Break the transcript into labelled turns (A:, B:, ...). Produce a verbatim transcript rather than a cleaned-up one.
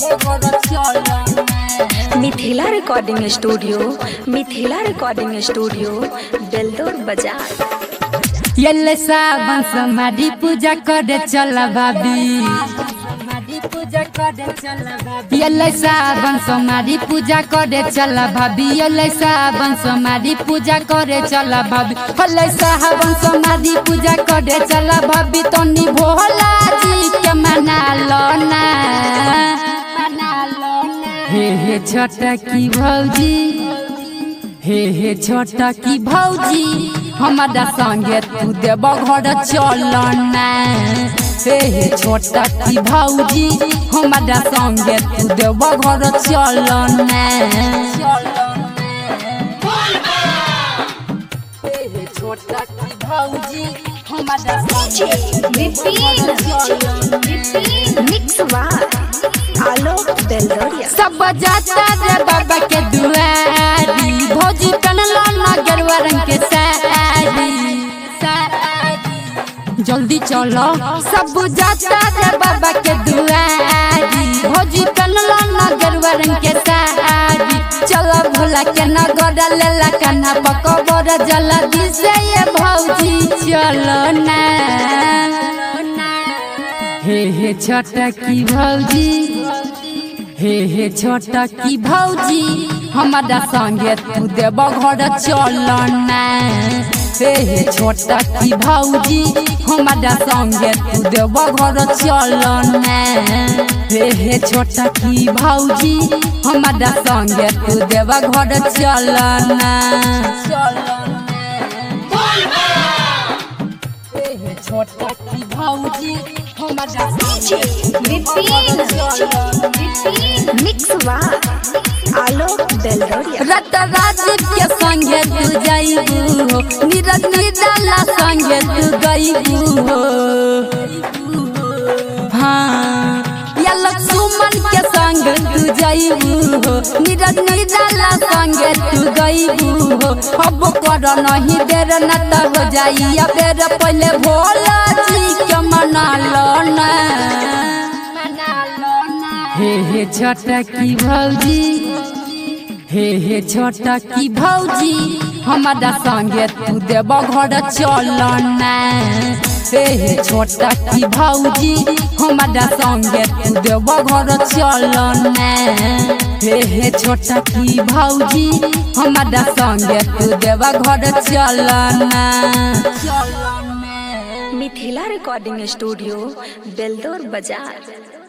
A: Mithila recording studio Mithila recording studio Beldaur बाजार।
B: येले सावन समाधि पूजा करे चला भाभी, येले सावन समाधि पूजा करे चला भाभी, येले सावन समाधि पूजा करे चला भाभी, येले सावन समाधि पूजा करे चला भाभी। तनी भोला जी के मना लो ना, हे हे छोटा की भौजी, हे हे छोटा की भौजी हमारा संगे तू देव घर चलना। हे हे छोटा की भौजी हमारा संगे तू देव घर चलना। हे हे छोटा की भौजी हमारा सब जाता रे बाबा के दुआरी, भौजी पहनला ना गेरुआ रंग के साड़ी। जल्दी चलो सब जाता रे बाबा के दुआरी, भौजी पहनला ना गेरुआ रंग के साड़ी। चलो भोला के नगर लेला कन्हा पकबर जल्दी से ये भौजी चलो ना। हे हे छोटा की भौजी, हे हे छोटा की भौजी हमारा संगे तू देव घर चलना। हे हे छोटा की भौजी हमारा संगे तू देव घर चलना। हे हे छोटा की भौजी हमारा संगे तू देव घर चलना। हे हे छोटा की भौजी हमारा रत राजीव के संगे तू जाइबू हो, नीरज निराला संगे तू गइबू हो। हाँ याला सुमन के संग तू जाइबू हो, नीरज निराला संगे तू गइबू हो। अब कर नहीं देर न त हो जाई बेर, पहले भोला जी के मना लो ना। हे हे छोटा की भौजी, हे हे छोटा की भौजी हमारा संगे तू देव घर चलना। हे हे छोटा की भौजी हमारा संगे तू देव घर चलना। हे हे छोटा की भौजी हमारा संगे तू देव घर चलना।
A: मिथिला रिकॉर्डिंग स्टूडियो बेलदौर बाजार।